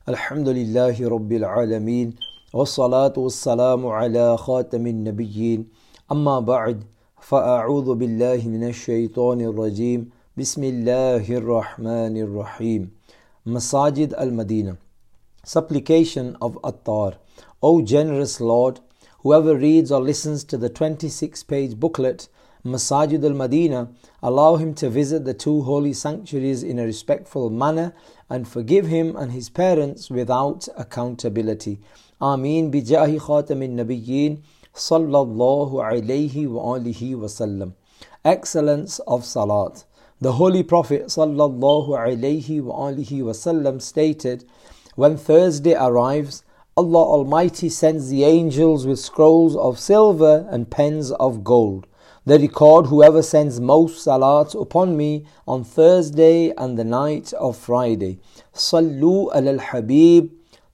Alhamdulillahi Rabbil Alameen. Wassalatu wassalamu ala khatamin nabiyyin. Amma ba'd. Fa'a'udhu billahi minash shaitanir rajim. Bismillahir rahmanir rahim. Masajid al-Madinah. Supplication of Attar. O generous Lord, whoever reads or listens to the 26-page booklet Masajid al-Madinah, allow him to visit the two holy sanctuaries in a respectful manner and forgive him and his parents without accountability. Ameen bi jahi khatamin nabiyyin sallallahu alayhi wa alihi wa sallam. Excellence of Salat. The Holy Prophet sallallahu alayhi wa alihi wa sallam stated, when Thursday arrives, Allah Almighty sends the angels with scrolls of silver and pens of gold. They record whoever sends most salat upon me on Thursday and the night of Friday. Sallu ala al-Habib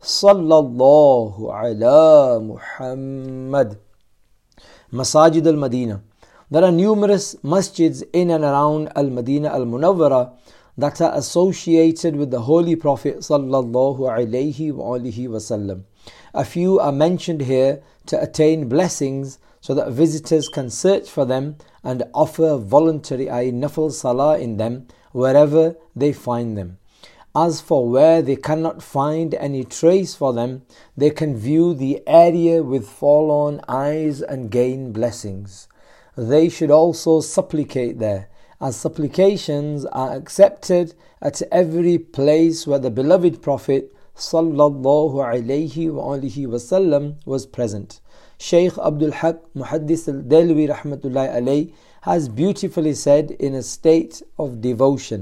sallallahu ala Muhammad. Masajid al-Madinah. There are numerous masjids in and around Al-Madinah al-Munawwara that are associated with the Holy Prophet sallallahu alayhi wa alihi wasallam. A few are mentioned here to attain blessings so that visitors can search for them and offer voluntary nafil salah in them wherever they find them. As for where they cannot find any trace for them, they can view the area with forlorn eyes and gain blessings. They should also supplicate there, as supplications are accepted at every place where the beloved Prophet sallallahu alayhi wa alihi wasallam was present. Shaykh Abdul Haq Muhaddis al-Delwi rahmatullahi alayh has beautifully said in a state of devotion,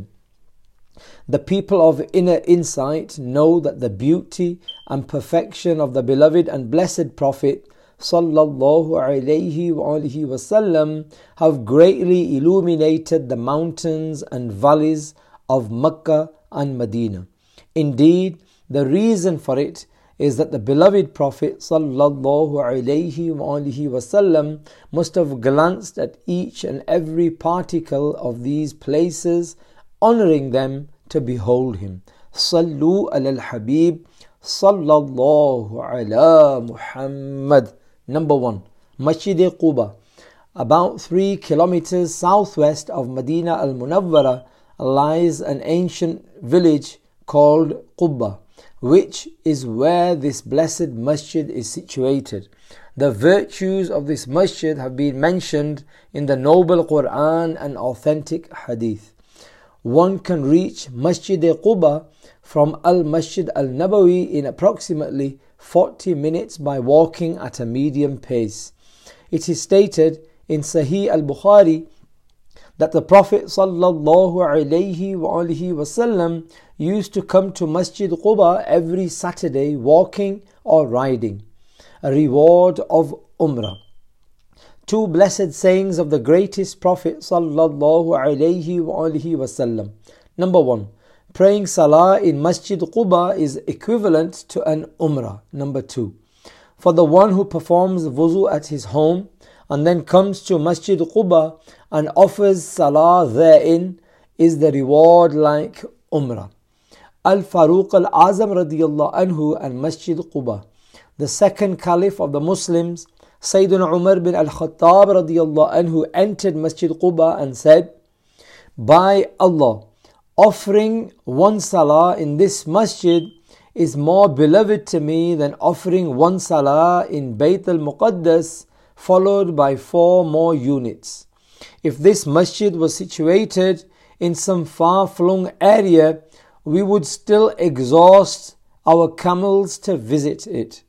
the people of inner insight know that the beauty and perfection of the beloved and blessed Prophet sallallahu alayhi wa alihi wasallam have greatly illuminated the mountains and valleys of Mecca and Medina. Indeed, the reason for it is that the beloved Prophet sallallahu alayhi wa alihi wasallam must have glanced at each and every particle of these places, honouring them to behold him. Sallu ala al-Habib sallallahu ala Muhammad. Number 1. Masjid Quba. About 3 kilometers southwest of Medina al-Munawwara lies an ancient village called Quba, which is where this blessed masjid is situated. The virtues of this masjid have been mentioned in the noble Quran and authentic hadith. One can reach Masjid Quba from Al-Masjid Al-Nabawi in approximately 40 minutes by walking at a medium pace. It is stated in Sahih al-Bukhari that the Prophet sallallahu alayhi wa alihi wasallam used to come to Masjid Quba every Saturday walking or riding. A reward of Umrah. Two blessed sayings of the greatest Prophet sallallahu alayhi wa alihi wasallam. Number 1. Praying Salah in Masjid Quba is equivalent to an Umrah. Number 2. For the one who performs wuzu at his home and then comes to Masjid Quba and offers Salah therein is the reward like Umrah. Al-Faruq al-Azam radiyallahu anhu and Masjid Quba. The second Caliph of the Muslims, Sayyidina Umar bin al-Khattab radiyallahu anhu, entered Masjid Quba and said, by Allah, offering one salah in this masjid is more beloved to me than offering one salah in Bayt al-Muqaddas, followed by 4 more units. If this masjid was situated in some far-flung area, we would still exhaust our camels to visit it.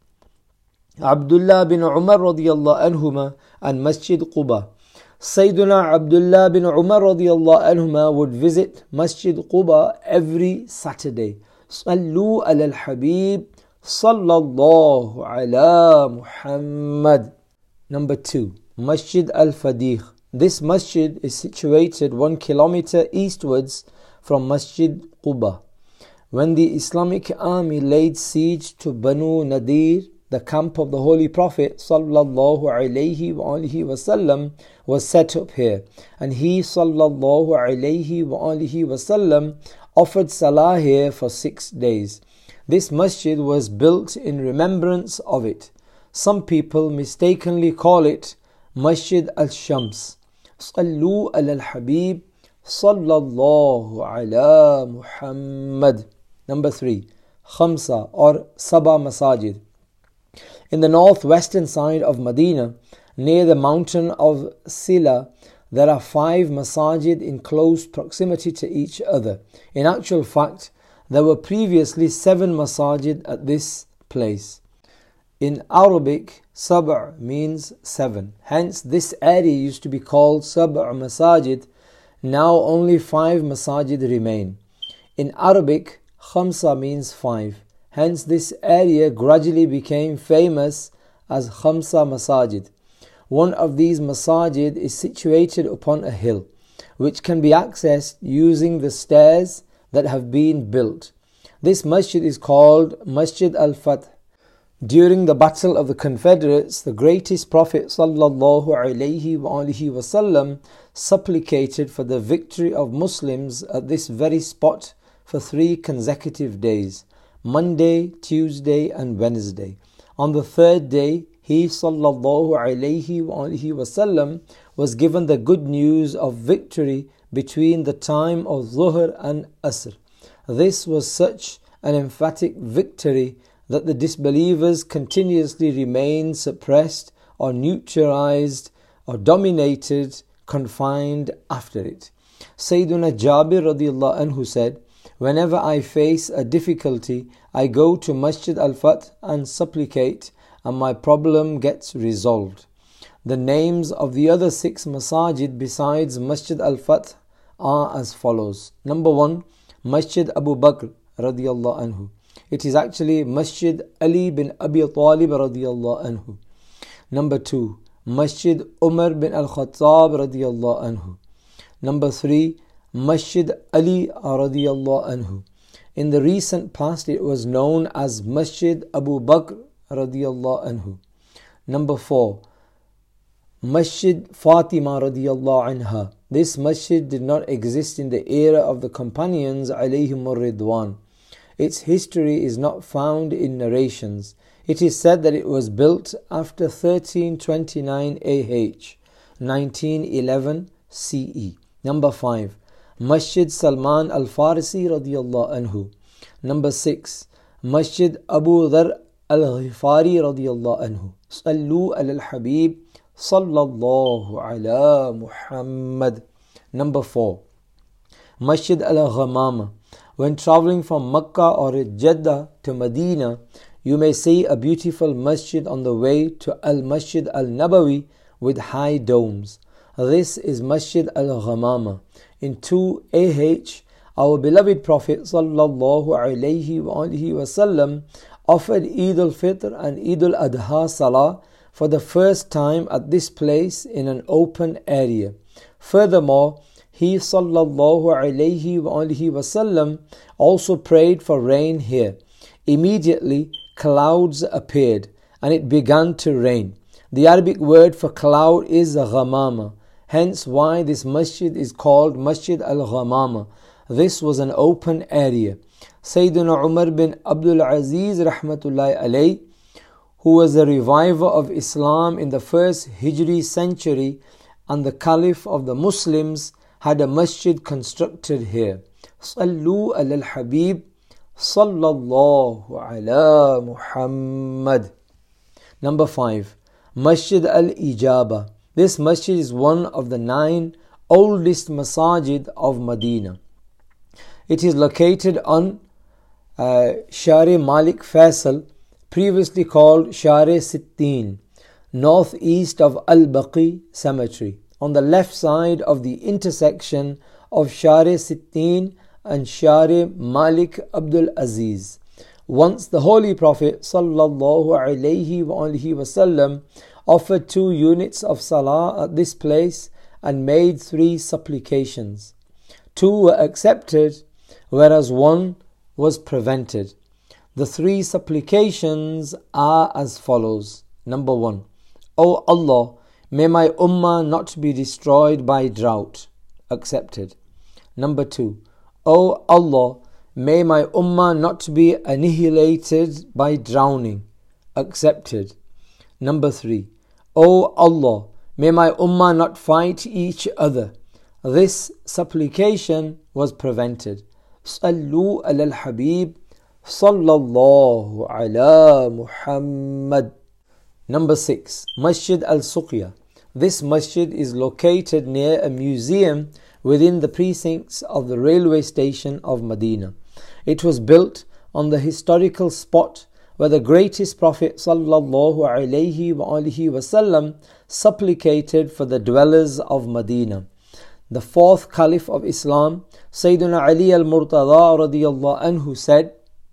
Abdullah bin Umar radiyallahu anhuma and Masjid Quba. Sayyiduna Abdullah bin Umar radiyallahu anhuma would visit Masjid Quba every Saturday. Sallu ala al-Habib sallallahu ala Muhammad. Number 2. Masjid al-Fadih. This masjid is situated 1 kilometer eastwards from Masjid Quba. When the Islamic army laid siege to Banu Nadir, the camp of the Holy Prophet sallallahu alayhi wa alihi wasallam was set up here, and he sallallahu alayhi wa alihi wasallam offered salah here for 6 days. This masjid was built in remembrance of it. Some people mistakenly call it Masjid al-Shams. Sallu al-Habib sallallahu ala Muhammad. Number 3. Khamsa or Saba Masajid. In the northwestern side of Medina, near the mountain of Sila, there are 5 masajid in close proximity to each other. In actual fact, there were previously 7 masajid at this place. In Arabic, Sab' means 7. Hence, this area used to be called Sab' Masajid. Now only 5 masajid remain. In Arabic, Khamsa means 5. Hence, this area gradually became famous as Khamsa Masajid. One of these masajid is situated upon a hill, which can be accessed using the stairs that have been built. This masjid is called Masjid al-Fath. During the Battle of the Confederates, the greatest Prophet ﷺ supplicated for the victory of Muslims at this very spot for 3 consecutive days, Monday, Tuesday and Wednesday. On the 3rd day, he ﷺ was given the good news of victory between the time of Zuhr and Asr. This was such an emphatic victory that the disbelievers continuously remained suppressed or neutralized or dominated, confined after it. Sayyiduna Jabir radiyallahu anhu said, "Whenever I face a difficulty, I go to Masjid al-Fath and supplicate, and my problem gets resolved." The names of the other 6 masajid besides Masjid al-Fath are as follows. Number 1, Masjid Abu Bakr radiyallahu anhu. It is actually Masjid Ali bin Abi Talib radiyallahu anhu. Number 2, Masjid Umar bin al-Khattab radiyallahu anhu. Number 3, Masjid Ali radiyallahu anhu. In the recent past, it was known as Masjid Abu Bakr radiyallahu anhu. Number 4, Masjid Fatima radiyallahu anha. This masjid did not exist in the era of the companions alayhimur ridwan. Its history is not found in narrations. It is said that it was built after 1329 AH, 1911 CE. Number 5, Masjid Salman al-Farisi radiyallahu anhu. Number 6, Masjid Abu Dhar al-Ghifari radiyallahu anhu. Sallu al-Habib sallallahu ala Muhammad. Number 4, Masjid al-Ghamama. When traveling from Makkah or Jeddah to Medina, you may see a beautiful masjid on the way to Al-Masjid Al-Nabawi with high domes. This is Masjid Al-Ghamama. In 2 AH, our beloved Prophet ﷺ offered Eid al-Fitr and Eid al-Adha Salah for the first time at this place in an open area. Furthermore, he ﷺ also prayed for rain here. Immediately, clouds appeared and it began to rain. The Arabic word for cloud is ghamama. Hence why this masjid is called Masjid al-Ghamama. This was an open area. Sayyidina Umar bin Abdul Aziz rahmatullahi alayh, who was the reviver of Islam in the 1st Hijri century and the Caliph of the Muslims, had a masjid constructed here. Sallu al-Habib sallallahu ala Muhammad. Number 5, Masjid al-Ijaba. This masjid is one of the 9 oldest masajid of Medina. It is located on Shari Malik Faisal, previously called Shari Sittin, northeast of Al-Baqi Cemetery, on the left side of the intersection of Shari Sittin and Shari Malik Abdul Aziz. Once the Holy Prophet ﷺ offered 2 units of salah at this place and made 3 supplications. 2 were accepted, whereas 1 was prevented. The 3 supplications are as follows. Number 1, O Allah, may my ummah not be destroyed by drought. Accepted. Number 2, O Allah, may my ummah not be annihilated by drowning. Accepted. Number 3. O Allah, may my ummah not fight each other. This supplication was prevented. Sallu ala al-Habib sallallahu ala Muhammad. Number 6. Masjid al-Suqya. This masjid is located near a museum within the precincts of the railway station of Medina. It was built on the historical spot where the greatest Prophet sallallahu alaihi wasallam supplicated for the dwellers of Medina. The fourth Caliph of Islam, Sayyidina Ali al-Murtada radiyallahu anhu said,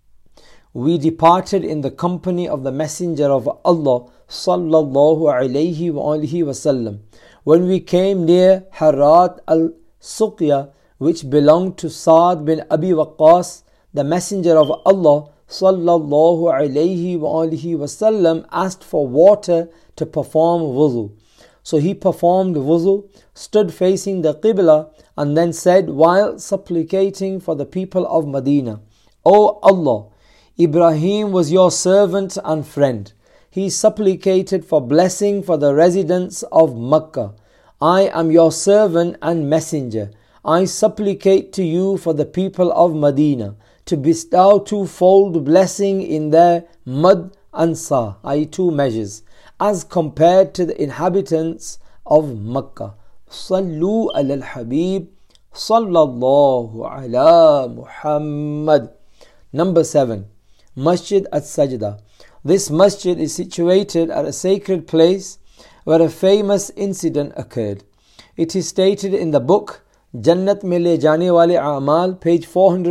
"We departed in the company of the Messenger of Allah sallallahu alaihi wasallam. When we came near Harat al-Suqya, which belonged to Sa'd bin Abi Waqqas, the Messenger of Allah sallallahu alaihi wasallam asked for water to perform wudu. So he performed wudu, stood facing the Qibla, and then said while supplicating for the people of Medina, O Allah, Ibrahim was your servant and friend. He supplicated for blessing for the residents of Mecca. I am your servant and messenger. I supplicate to you for the people of Medina to bestow twofold blessing in their mud and sa, i.e. 2 measures, as compared to the inhabitants of Mecca. Sallu ala al-Habib sallallahu ala Muhammad. Number 7. Masjid al-Sajda. This masjid is situated at a sacred place where a famous incident occurred. It is stated in the book Jannat Mein Le Jaane Wale A'mal, page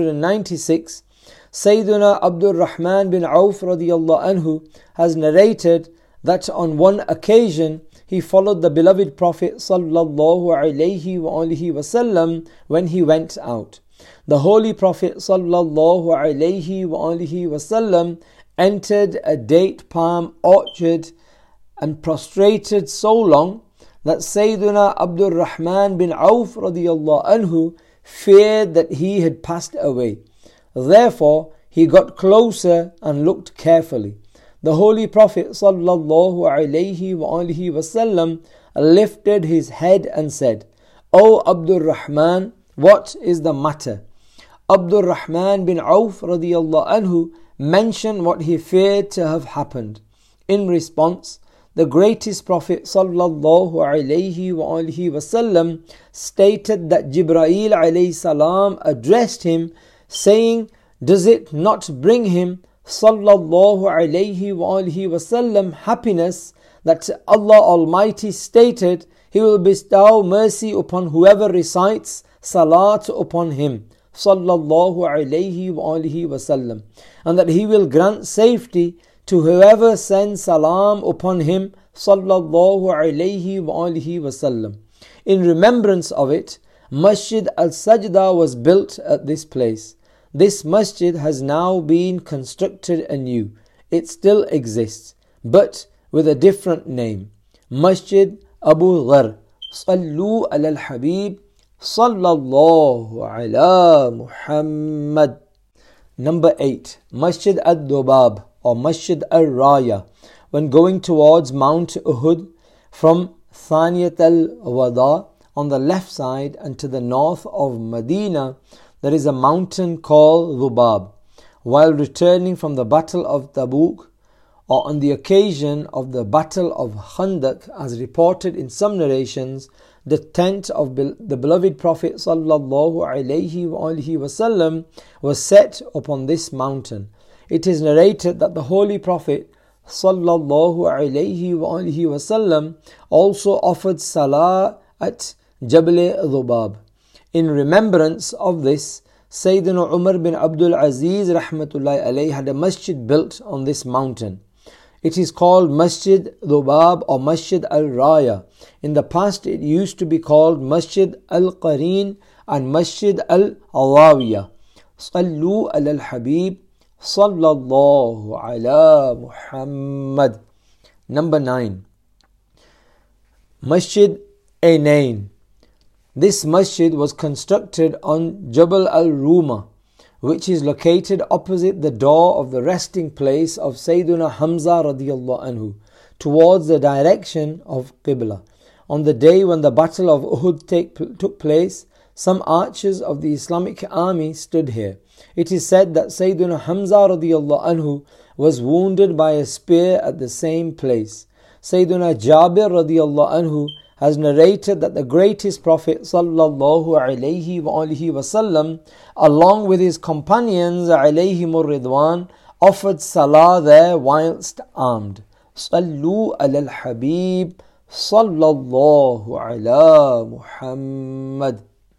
496, Sayyiduna Abdul Rahman bin Auf radiyallahu anhu has narrated that on one occasion he followed the beloved Prophet sallallahu alaihi wasallam when he went out. The Holy Prophet sallallahu alaihi wasallam entered a date palm orchard and prostrated so long that Sayyiduna Abdul Rahman bin Auf radiyallahu anhu feared that he had passed away. Therefore, he got closer and looked carefully. The Holy Prophet sallallahu alaihi wasallam lifted his head and said, O Abdul Rahman, what is the matter? Abdul Rahman bin Auf radiyallahu anhu mentioned what he feared to have happened. In response, the greatest Prophet sallallahu alaihi wasallam stated that Jibreel alayhi salam addressed him, saying, does it not bring him sallallahu alaihi wasallam happiness that Allah Almighty stated He will bestow mercy upon whoever recites salat upon him sallallahu alaihi wasallam, and that He will grant safety to whoever sends salam upon him sallallahu alaihi wasallam. In remembrance of it, Masjid al-Sajda was built at this place. This masjid has now been constructed anew. It still exists, but with a different name. Masjid Abu Dhar. Sallu ala al-Habib sallallahu ala Muhammad. Number 8. Masjid al-Dubab or Masjid al-Raya. When going towards Mount Uhud from Thaniyat al-Wada on the left side and to the north of Medina, there is a mountain called Dubab. While returning from the Battle of Tabuk, or on the occasion of the Battle of Khandaq, as reported in some narrations, the tent of the beloved Prophet sallallahu alaihi wasallam was set upon this mountain. It is narrated that the Holy Prophet sallallahu alaihi wasallam also offered salah at Jabal Dubab. In remembrance of this, Sayyidina Umar bin Abdul Aziz rahmatullahi alayhi had a masjid built on this mountain. It is called Masjid Dubab or Masjid al-Raya. In the past it used to be called Masjid al-Qareen and Masjid al-Awawiyah. Sallu ala al-Habib sallallahu ala Muhammad. Number 9. Masjid Ainain. This masjid was constructed on Jabal al-Ruma, which is located opposite the door of the resting place of Sayyiduna Hamza radiyallahu anhu, towards the direction of Qibla. On the day when the Battle of Uhud took place, some archers of the Islamic army stood here. It is said that Sayyiduna Hamza radiyallahu anhu was wounded by a spear at the same place. Sayyiduna Jabir radiyallahu anhu has narrated that the greatest Prophet sallallahu alaihi wasallam, along with his companions alayhimur ridwan, offered salah there whilst armed. Sallu ala al-Habib sallallahu ala Muhammad.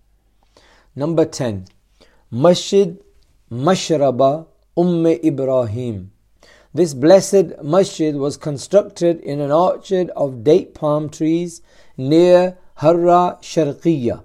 Number 10. Masjid Mashraba Ibrahim. This blessed masjid was constructed in an orchard of date palm trees near Harra Sharqiyya.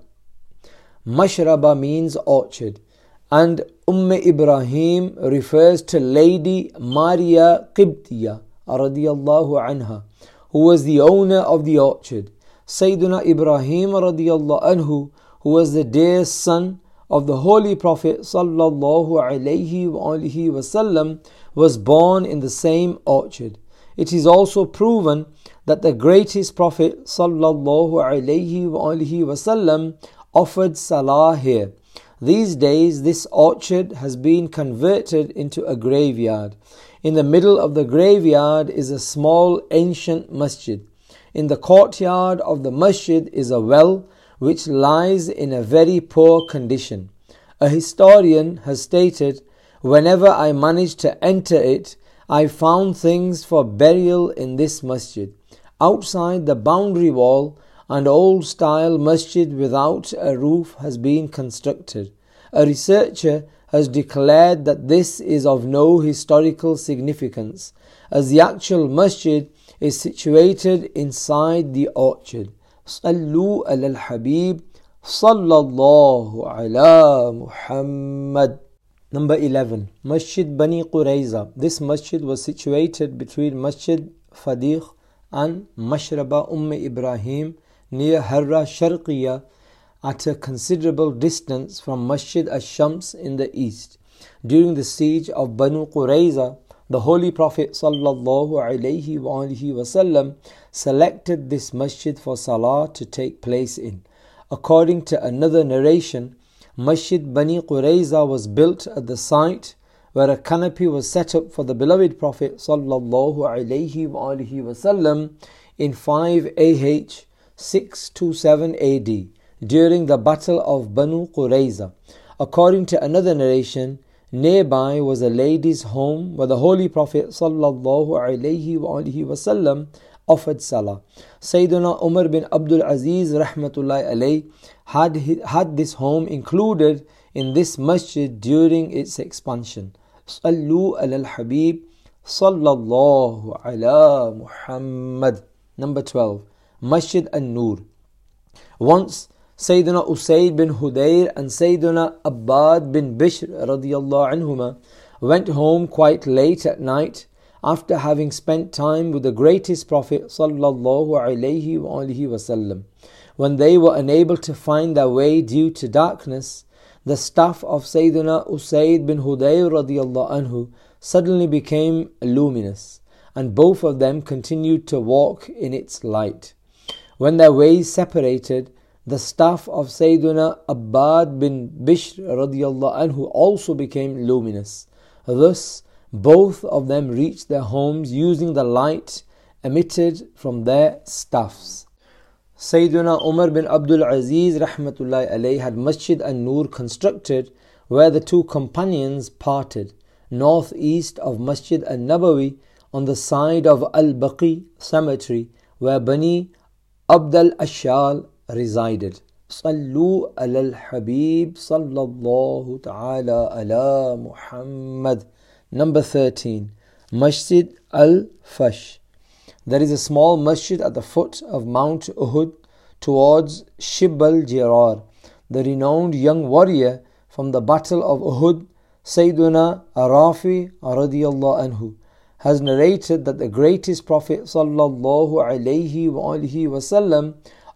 Mashraba means orchard, and Ibrahim refers to Lady Maria Qibtiyya radiyallahu anha, who was the owner of the orchard. Sayyiduna Ibrahim radiyallahu anhu, who was the dear son of the Holy Prophet sallallahu alaihi wasallam, was born in the same orchard. It is also proven that the greatest Prophet sallallahu alaihi wasallam offered salah here. These days this orchard has been converted into a graveyard. In the middle of the graveyard is a small ancient masjid. In the courtyard of the masjid is a well which lies in a very poor condition. A historian has stated, "Whenever I managed to enter it, I found things for burial in this masjid. Outside the boundary wall, an old-style masjid without a roof has been constructed. A researcher has declared that this is of no historical significance, as the actual masjid is situated inside the orchard. Sallu ala al-Habib sallallahu ala Muhammad." Number 11. Masjid Bani Qurayza. This masjid was situated between Masjid Fadiq and Mashraba Ibrahim near Harra Sharqiyya, at a considerable distance from Masjid Ash-Shams in the east. During the siege of Banu Qurayza, the Holy Prophet sallallahu alaihi wasallam selected this masjid for salah to take place in. According to another narration, Masjid Bani Qurayza was built at the site where a canopy was set up for the beloved Prophet sallallahu alaihi wasallam in 5 AH 627 AD during the Battle of Banu Qurayza. According to another narration, nearby was a ladies' home where the Holy Prophet sallallahu alaihi wasallam offered salah. Sayyiduna Umar bin Abdul Aziz rahmatullahi alayh had this home included in this masjid during its expansion. Sallu ala al-Habib sallallahu ala Muhammad. Number 12. Masjid An-Nur. Once Sayyiduna Usayd bin Hudayr and Sayyiduna Abbad bin Bishr radiyallahu anhuma went home quite late at night after having spent time with the greatest Prophet sallallahu alaihi wasallam. When they were unable to find their way due to darkness, the staff of Sayyiduna Usayd bin Hudayr radiyallahu anhu suddenly became luminous, and both of them continued to walk in its light. When their ways separated, the staff of Sayyiduna Abbad bin Bishr radiyallahu anhu also became luminous. Thus, both of them reached their homes using the light emitted from their staffs. Sayyiduna Umar bin Abdul Aziz rahmatullahi alayh had Masjid An-Nur constructed where the two companions parted, northeast of Masjid An-Nabawi, on the side of Al-Baqi cemetery where Bani Abd al-Ashal resided. Sallu ala al-Habib sallallahu ta'ala ala Muhammad. Number 13. Masjid Al-Fash. There is a small masjid at the foot of Mount Uhud towards Shib al-Jirar. The renowned young warrior from the Battle of Uhud, Sayyiduna Arafi radiyallahu anhu, has narrated that the greatest Prophet sallallahu alaihi wasallam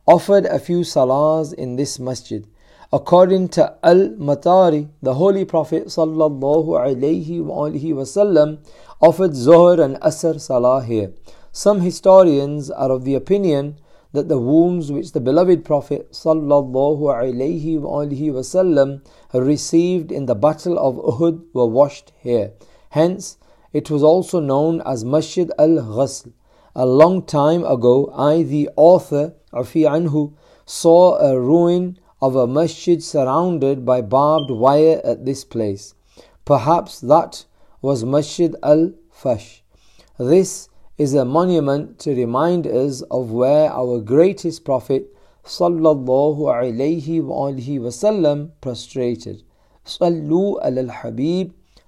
offered a few salahs in this masjid. According to Al-Matari, the Holy Prophet sallallahu alaihi wasallam offered Zuhr and Asr salah here. Some historians are of the opinion that the wounds which the beloved Prophet sallallahu alaihi wasallam received in the battle of Uhud were washed here. Hence, it was also known as Masjid al-Ghasl. A long time ago, I, the author, Afi Anhu, saw a ruin of a masjid surrounded by barbed wire at this place. Perhaps that was Masjid al-Fash. This is a monument to remind us of where our greatest Prophet sallallahu alaihi wasallam prostrated. Sallu ala al-Habib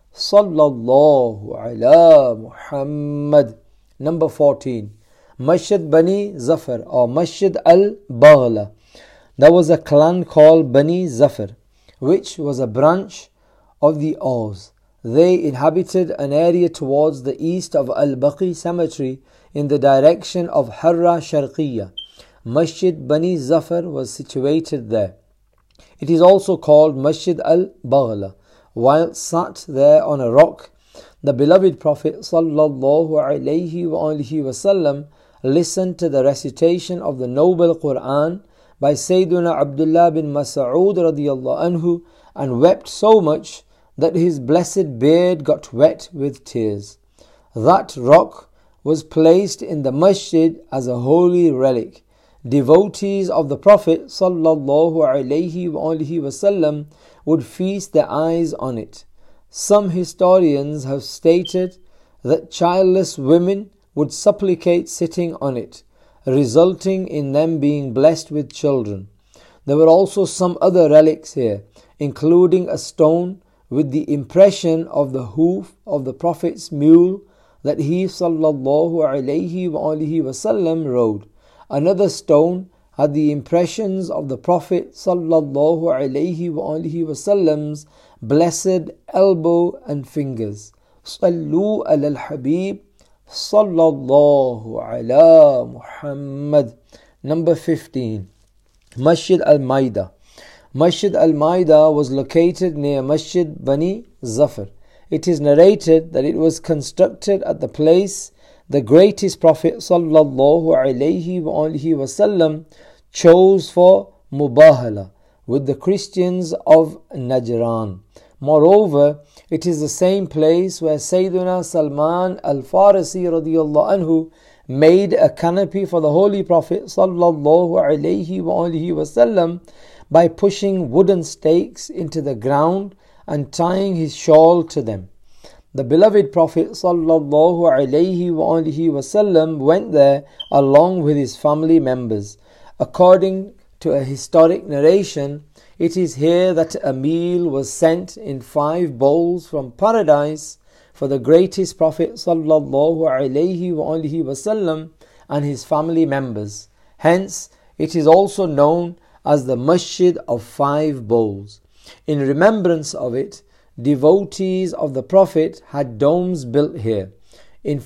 sallallahu ala Muhammad. Number 14. Masjid Bani Zafar or Masjid al-Baghla. There was a clan called Bani Zafar, which was a branch of the Aus. They inhabited an area towards the east of Al-Baqi cemetery in the direction of Harra Sharqiyya. Masjid Bani Zafar was situated there. It is also called Masjid al-Baghla. While sat there on a rock, the beloved Prophet sallallahu alaihi wasallam listened to the recitation of the noble Quran by Sayyiduna Abdullah bin Mas'ud radiyallahu anhu and wept so much that his blessed beard got wet with tears. That rock was placed in the masjid as a holy relic. Devotees of the Prophet sallallahu alaihi wasallam would feast their eyes on it. Some historians have stated that childless women would supplicate sitting on it, resulting in them being blessed with children. There were also some other relics here, including a stone with the impression of the hoof of the Prophet's mule that he sallallahu alaihi wasallam rode. Another stone had the impressions of the Prophet sallallahu alaihi wasallam's blessed elbow and fingers. Sallu ala al-Habib sallallahu ala Muhammad. Number 15. Masjid al-Maida. Masjid al-Maida was located near Masjid Bani Zafar. It is narrated that it was constructed at the place the greatest Prophet sallallahu alaihi wasallam chose for mubahala with the Christians of Najran. Moreover, it is the same place where Sayyiduna Salman al-Farisi radiyallahu anhu made a canopy for the Holy Prophet sallallahu alaihi wasallam by pushing wooden stakes into the ground and tying his shawl to them. The beloved Prophet sallallahu alaihi wasallam went there along with his family members. According to a historic narration, it is here that a meal was sent in 5 bowls from paradise for the greatest Prophet sallallahu alaihi wasallam and his family members. Hence, it is also known as the Masjid of 5 bowls. In remembrance of it, devotees of the Prophet had domes built here. In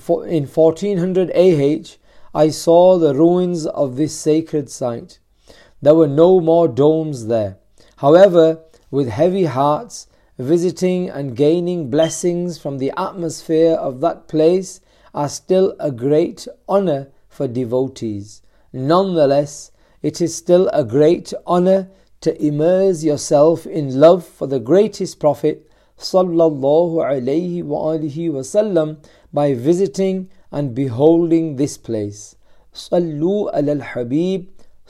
1400 AH, I saw the ruins of this sacred site. There were no more domes there. However, with heavy hearts, visiting and gaining blessings from the atmosphere of that place are still a great honor for devotees. Nonetheless, it is still a great honor to immerse yourself in love for the greatest Prophet sallallahu alaihi wasallam by visiting and beholding this place. Sallu ala al-Habib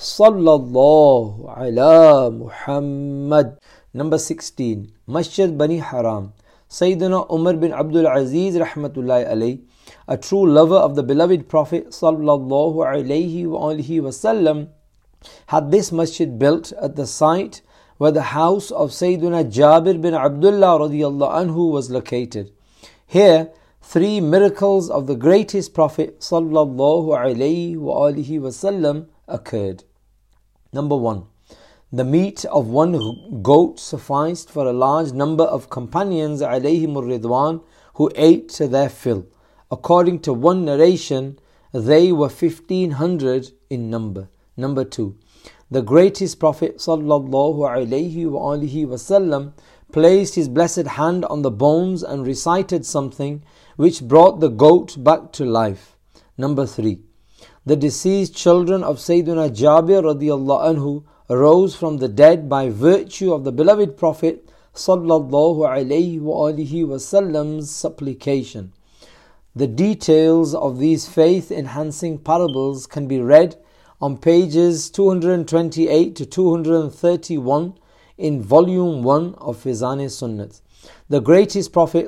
sallallahu ala Muhammad. Number 16. Masjid Bani Haram. Sayyidina Umar bin Abdul Aziz rahmatullahi alayhi, a true lover of the beloved Prophet sallallahu alaihi wasallam, had this masjid built at the site where the house of Sayyidina Jabir bin Abdullah radiyallahu anhu was located. Here, 3 miracles of the greatest Prophet sallallahu alaihi wasallam occurred. Number 1. The meat of 1 goat sufficed for a large number of companions alayhimur ridwan who ate to their fill. According to one narration, they were 1500 in number. Number 2. the greatest Prophet ﷺ placed his blessed hand on the bones and recited something which brought the goat back to life. Number 3. The deceased children of Sayyidina Jabir radiallahu anhu rose from the dead by virtue of the beloved Prophet ﷺ's supplication. The details of these faith-enhancing parables can be read on pages 228 to 231 in volume 1 of Fizan Sunnat. The greatest Prophet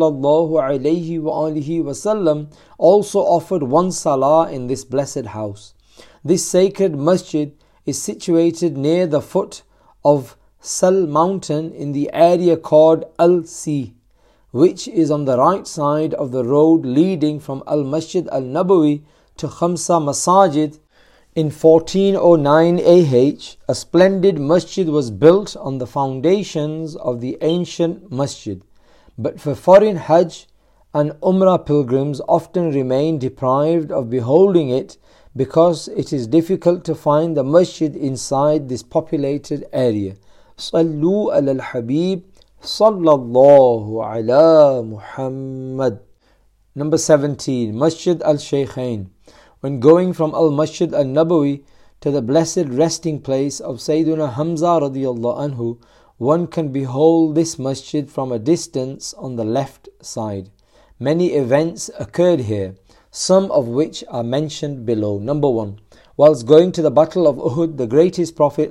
ﷺ also offered one salah in this blessed house. This sacred masjid is situated near the foot of Sal mountain in the area called Al-Si, which is on the right side of the road leading from Al-Masjid Al-Nabawi to Khamsa Masajid. In 1409 AH, a splendid masjid was built on the foundations of the ancient masjid. But for foreign Hajj and Umrah pilgrims often remain deprived of beholding it because it is difficult to find the masjid inside this populated area. Sallu ala al-Habib sallallahu ala Muhammad. Number 17. Masjid al-Shaykhain. When going from Al-Masjid Al-Nabawi to the blessed resting place of Sayyidina Hamza radiallahu anhu, one can behold this masjid from a distance on the left side. Many events occurred here, some of which are mentioned below. Number 1. Whilst going to the battle of Uhud, the greatest Prophet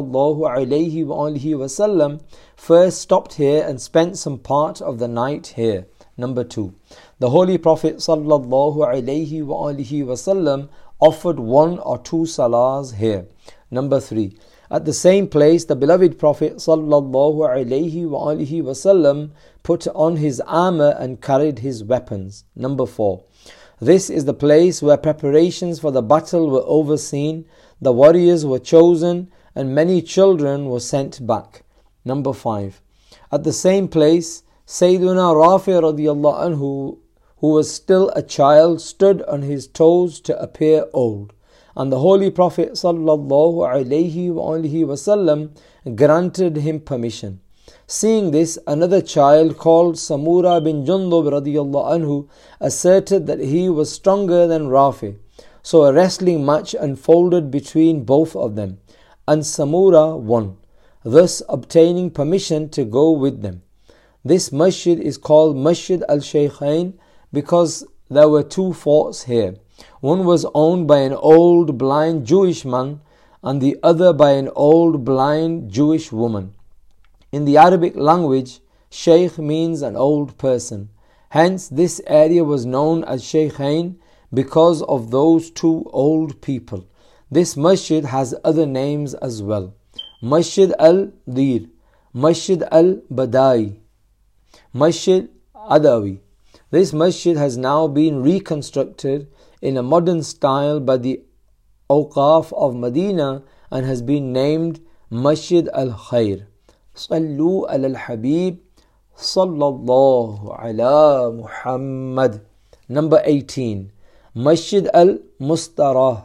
ﷺ first stopped here and spent some part of the night here. Number 2. The Holy Prophet ﷺ offered 1 or 2 salahs here. Number 3. At the same place, the beloved Prophet ﷺ put on his armor and carried his weapons. Number 4. This is the place where preparations for the battle were overseen, the warriors were chosen, and many children were sent back. Number 5. At the same place, Sayyiduna Rafi radiallahu anhu, who was still a child, stood on his toes to appear old. And the Holy Prophet ﷺ granted him permission. Seeing this, another child called Samura bin Jundub radiallahu anhu asserted that he was stronger than Rafi. So a wrestling match unfolded between both of them, and Samura won, thus obtaining permission to go with them. This masjid is called Masjid al-Shaykhain because there were 2 forts here. One was owned by an old blind Jewish man and the other by an old blind Jewish woman. In the Arabic language, Shaykh means an old person. Hence, this area was known as Shaykhain because of those 2 old people. This masjid has other names as well. Masjid al-Dir, Masjid al-Badai, Masjid Adawi. This masjid has now been reconstructed in a modern style by the Awqaf of Medina and has been named Masjid al-Khair. Sallu ala al-Habib sallallahu ala Muhammad. Number 18. Masjid al-Mustarah.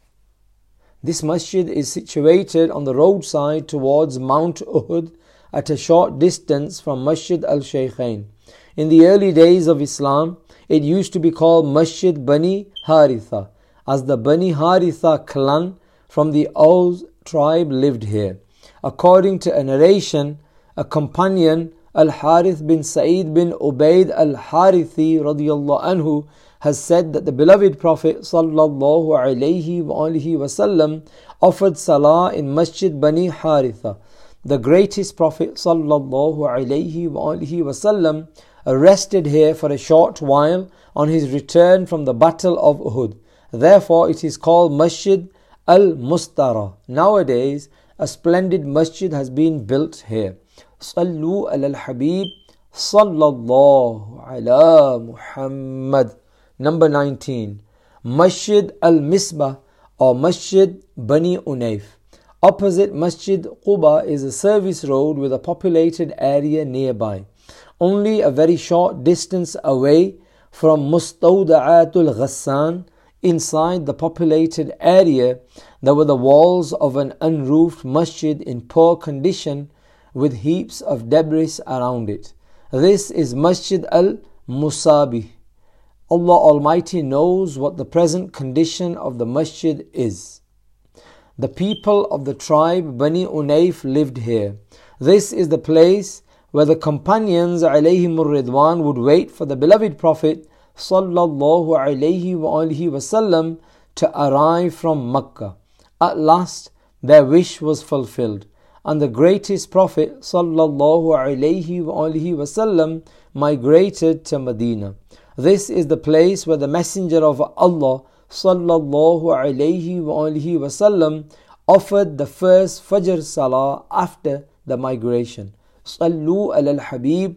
This masjid is situated on the roadside towards Mount Uhud at a short distance from Masjid al-Shaykhain. In the early days of Islam, it used to be called Masjid Bani Haritha, as the Bani Haritha clan from the Aus tribe lived here. According to a narration, a companion, Al-Harith bin Sa'id bin Ubaid Al-Harithi radiyallahu anhu, has said that the beloved Prophet sallallahu alayhi wasallam offered salah in Masjid Bani Haritha. The greatest Prophet sallallahu alayhi wasallam rested here for a short while on his return from the battle of Uhud. Therefore, it is called Masjid al-Mustara. Nowadays, a splendid masjid has been built here. Sallu ala al-Habib sallallahu ala Muhammad. Number 19. Masjid al-Misbah or Masjid Bani Unayf. Opposite Masjid Quba is a service road with a populated area nearby. Only a very short distance away from Mustawda'atul Ghassan Inside the populated area, there were the walls of an unroofed masjid in poor condition with heaps of debris around it. This is Masjid al-Musabi. Allah Almighty knows what the present condition of the masjid is. The people of the tribe Bani Unayf lived here. This is the place where the companions alayhimur ridwan would wait for the beloved Prophet sallallahu alayhi wasallam to arrive from Makkah. At last their wish was fulfilled, and the greatest Prophet sallallahu alayhi wasallam migrated to Medina. This is the place where the Messenger of Allah sallallahu alayhi wasallam offered the first Fajr Salah after the migration. Sallu ala al-Habib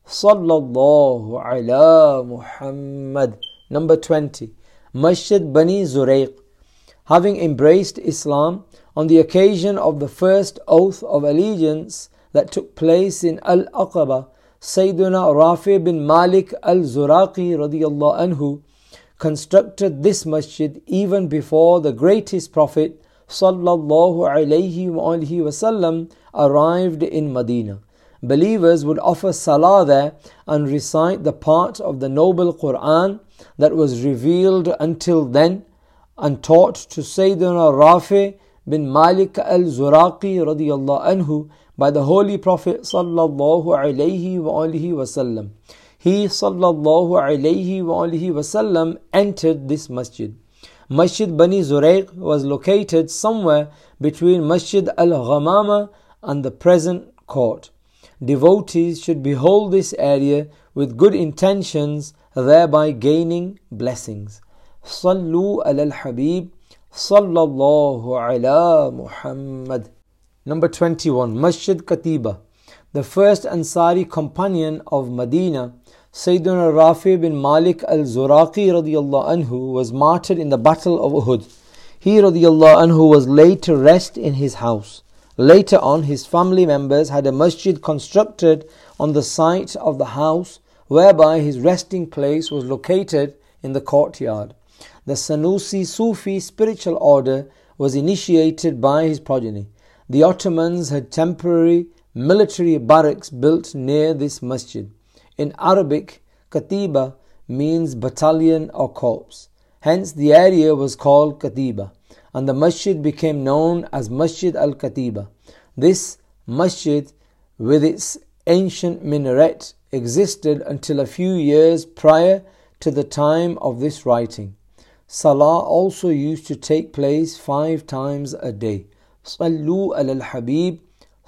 sallallahu ala Muhammad. Number 20. Masjid Bani Zurayq. Having embraced Islam on the occasion of the first oath of allegiance that took place in Al-Aqaba, Sayyiduna Rafi bin Malik al-Zuraqi radiyallahu anhu constructed this masjid even before the greatest Prophet sallallahu alayhi wasallam arrived in Medina. Believers would offer salah there and recite the part of the noble Quran that was revealed until then and taught to Sayyidina Rafi bin Malik al-Zuraqi radiyallahu anhu by the Holy Prophet sallallahu alayhi wasallam. He sallallahu alayhi wasallam entered this masjid. Masjid Bani Zurayq was located somewhere between Masjid al-Ghamama and the present court. Devotees should behold this area with good intentions, thereby gaining blessings. Sallu ala al-Habib sallallahu ala Muhammad. Number 21. Masjid Katiba. The first Ansari companion of Medina, Sayyidina Rafi bin Malik al-Zuraqi radiyallahu anhu, was martyred in the battle of Uhud. He radiyallahu anhu was laid to rest in his house. Later on, his family members had a masjid constructed on the site of the house whereby his resting place was located in the courtyard. The Sanusi Sufi spiritual order was initiated by his progeny. The Ottomans had temporary military barracks built near this masjid. In Arabic, Katiba means battalion or corps. Hence the area was called Katiba, and the masjid became known as Masjid al-Katiba. This masjid, with its ancient minaret, existed until a few years prior to the time of this writing. Salah also used to take place 5 times a day. Sallu ala al-Habib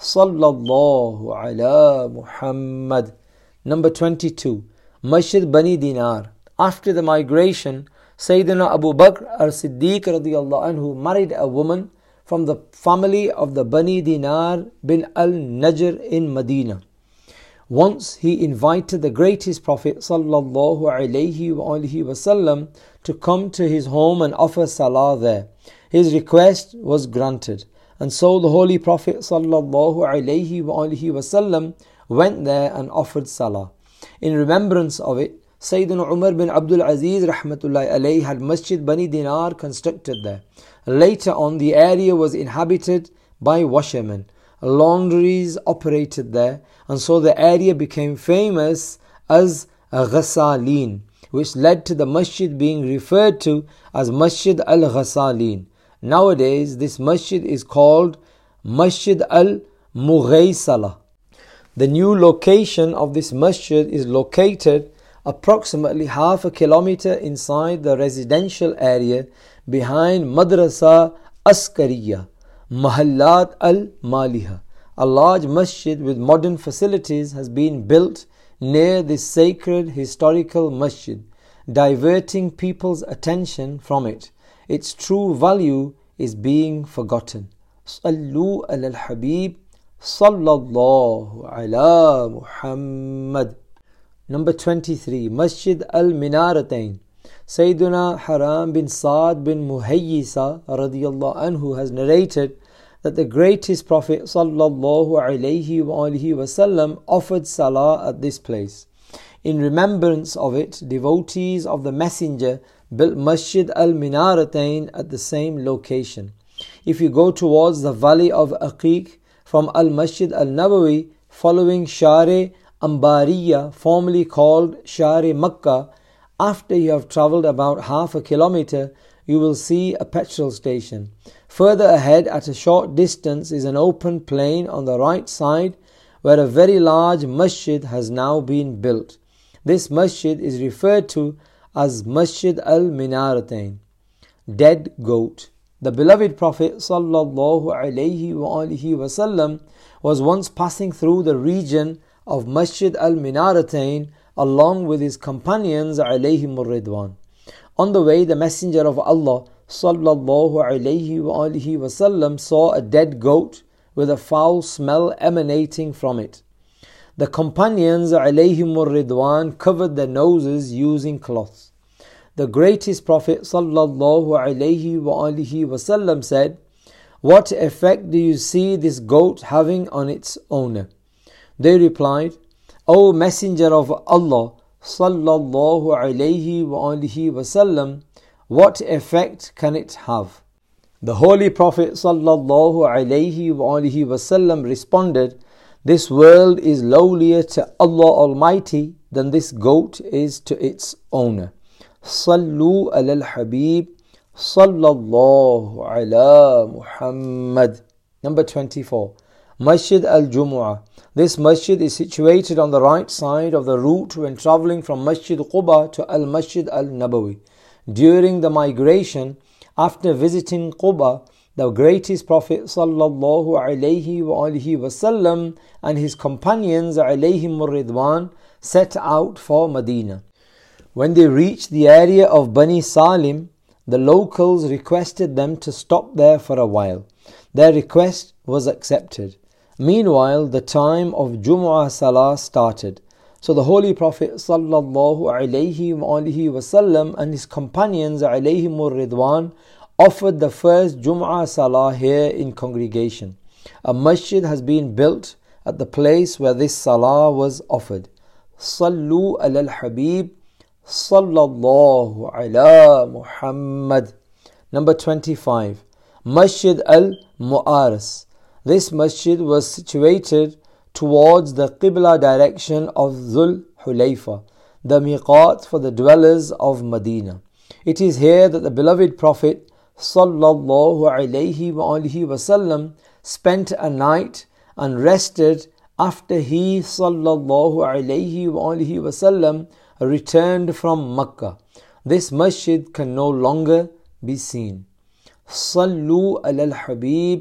sallallahu ala Muhammad. Number 22. Masjid Bani Dinar. After the migration, Sayyidina Abu Bakr as-Siddiq radiyallahu anhu married a woman from the family of the Bani Dinar bin al-Najr in Medina. Once he invited the greatest Prophet sallallahu alayhi wasallam to come to his home and offer salah there. His request was granted, and so the Holy Prophet sallallahu alayhi wasallam went there and offered salah. In remembrance of it, Sayyidina Umar bin Abdul Aziz rahmatullahi alayhi had Masjid Bani Dinar constructed there. Later on, the area was inhabited by washermen. Laundries operated there, and so the area became famous as Ghasalin, which led to the masjid being referred to as Masjid al-Ghasalin. Nowadays, this masjid is called Masjid al-Mughaysala. The new location of this masjid is located approximately half a kilometer inside the residential area behind Madrasa Askariya, Mahallat al-Maliha. A large masjid with modern facilities has been built near this sacred historical masjid, diverting people's attention from it. Its true value is being forgotten. Sallu ala al-Habib sallallahu ala Muhammad. Number 23. Masjid al-Minaratain. Sayyiduna Haram bin Saad bin Muhayyisa radiyallahu anhu has narrated that the greatest Prophet sallallahu alayhi wasallam offered salah at this place. In remembrance of it, devotees of the Messenger, built Masjid al-Minaratain at the same location. If you go towards the valley of Aqiq from Al-Masjid al-Nabawi, following Shari Ambariya, formerly called Shari Makkah, after you have travelled about half a kilometre, you will see a petrol station. Further ahead, at a short distance, is an open plain on the right side where a very large masjid has now been built. This masjid is referred to as Masjid al-Minaratain. Dead goat. The beloved Prophet ﷺ was once passing through the region of Masjid al-Minaratain along with his companions alayhimur ridwan. On the way, the Messenger of Allah ﷺ saw a dead goat with a foul smell emanating from it. The companions alayhimur ridwan covered their noses using cloths. The greatest Prophet ﷺ said, "What effect do you see this goat having on its owner?" They replied, "O Messenger of Allah ﷺ, what effect can it have?" The Holy Prophet ﷺ responded, "This world is lowlier to Allah Almighty than this goat is to its owner." Sallu ala al-Habib Sallallahu ala Muhammad. Number 24. Masjid al-Jumu'ah. This masjid is situated on the right side of the route when travelling from Masjid Quba to Al-Masjid al-Nabawi. During the migration, after visiting Quba, the greatest Prophet Sallallahu alayhi wasallam and his companions alayhimur ridwan set out for Medina. When they reached the area of Bani Salim, the locals requested them to stop there for a while. Their request was accepted. Meanwhile, the time of Jumu'ah Salah started. So the Holy Prophet Sallallahu alayhi wasallam and his companions alayhimur ridwan offered the first Jumu'ah Salah here in congregation. A masjid has been built at the place where this Salah was offered. Sallu ala al-Habib Sallallahu ala Muhammad. Number 25. Masjid al-Mu'aris. This masjid was situated towards the Qibla direction of Dhul Hulayfa, the miqat for the dwellers of Medina. It is here that the beloved Prophet Sallallahu alayhi wasallam spent a night and rested after he Sallallahu alayhi wasallam returned from Makkah. This masjid can no longer be seen. Sallu ala al-Habib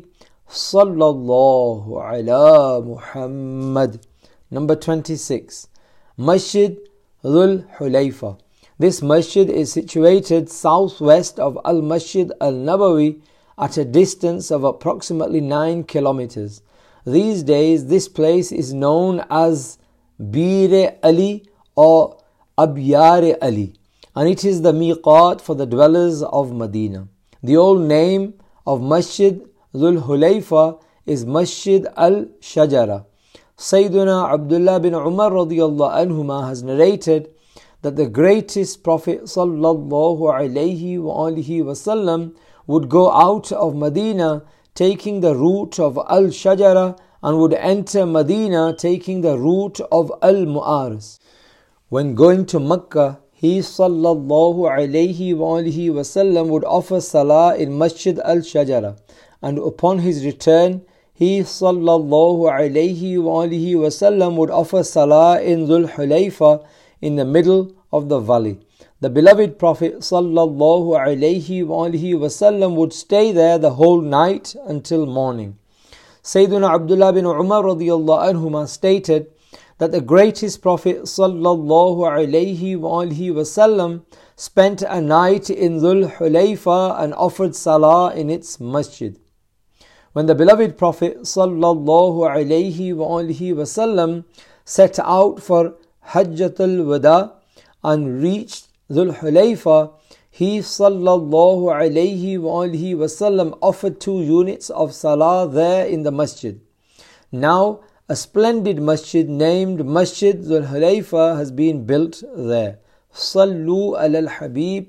Sallallahu ala Muhammad. Number 26. Masjid Dhul Hulayfa. This masjid is situated southwest of Al-Masjid al-Nabawi at a distance of approximately 9 kilometers. These days, this place is known as Bir Ali or Abyar Ali, and it is the miqat for the dwellers of Medina. The old name of Masjid Dhul Hulayfa is Masjid al-Shajara. Sayyiduna Abdullah bin Umar radiyallahu anhuma has narrated that the greatest Prophet Sallallahu alayhi wasallam would go out of Medina taking the route of Al-Shajara and would enter Medina taking the route of Al-Mu'aris. When going to Makkah, he Sallallahu alayhi wasallam would offer Salah in Masjid al-Shajara, and upon his return, he Sallallahu alayhi wasallam would offer Salah in Dhul Hulayfa in the middle of the valley. The beloved Prophet Sallallahu alayhi wasallam would stay there the whole night until morning. Sayyiduna Abdullah bin Umar radiyallahu anhuma stated that the greatest Prophet Sallallahu alayhi wasallam spent a night in Dhul Hulayfa and offered Salah in its masjid. When the beloved Prophet Sallallahu alayhi wasallam set out for Hajjatul Wada and reached Dhul Hulayfa, he Sallallahu alayhi wasallam offered 2 units of Salah there in the masjid. Now, a splendid masjid named Masjid Dhul Hulayfa has been built there. Sallu ala al-Habib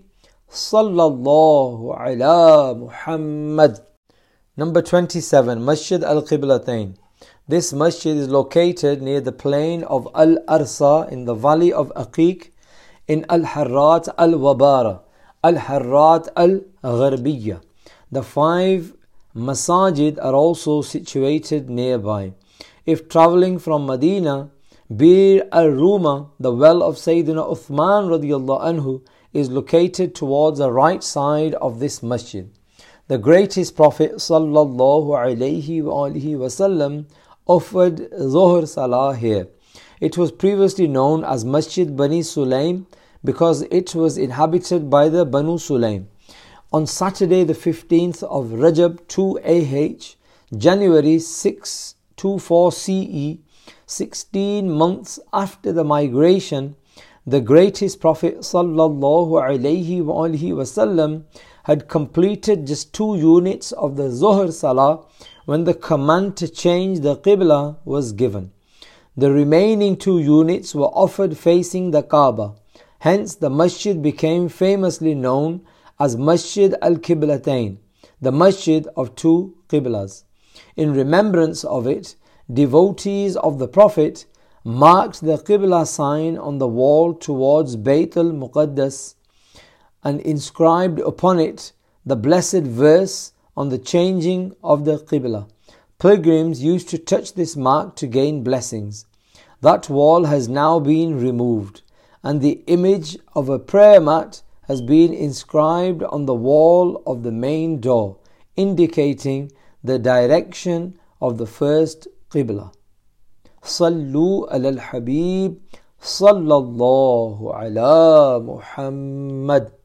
Sallallahu ala Muhammad. Number 27, Masjid al-Qiblatayn. This masjid is located near the plain of Al-Arsa in the valley of Aqiq in Al-Harrat al-Wabara, Al-Harrat al-Gharbiyya. The 5 masajid are also situated nearby. If travelling from Medina, Bir al-Ruma, the well of Sayyidina Uthman radiyallahu anhu, is located towards the right side of this masjid. The greatest Prophet sallallahu alaihi wasallam offered Zuhr Salah here. It was previously known as Masjid Bani Sulaim because it was inhabited by the Banu Sulaim. On Saturday the 15th of Rajab 2 AH, January 624 CE, 16 months after the migration, the greatest Prophet sallallahu alaihi wasallam had completed just 2 units of the Zuhr Salah when the command to change the Qibla was given. The remaining 2 units were offered facing the Kaaba. Hence the masjid became famously known as Masjid al-Qiblatayn, the masjid of 2 Qiblas. In remembrance of it, devotees of the Prophet marked the Qibla sign on the wall towards Bayt al-Muqaddas and inscribed upon it the blessed verse on the changing of the Qibla. Pilgrims used to touch this mark to gain blessings. That wall has now been removed, and the image of a prayer mat has been inscribed on the wall of the main door, indicating the direction of the first Qibla. Sallu ala al-Habib sallallahu ala Muhammad.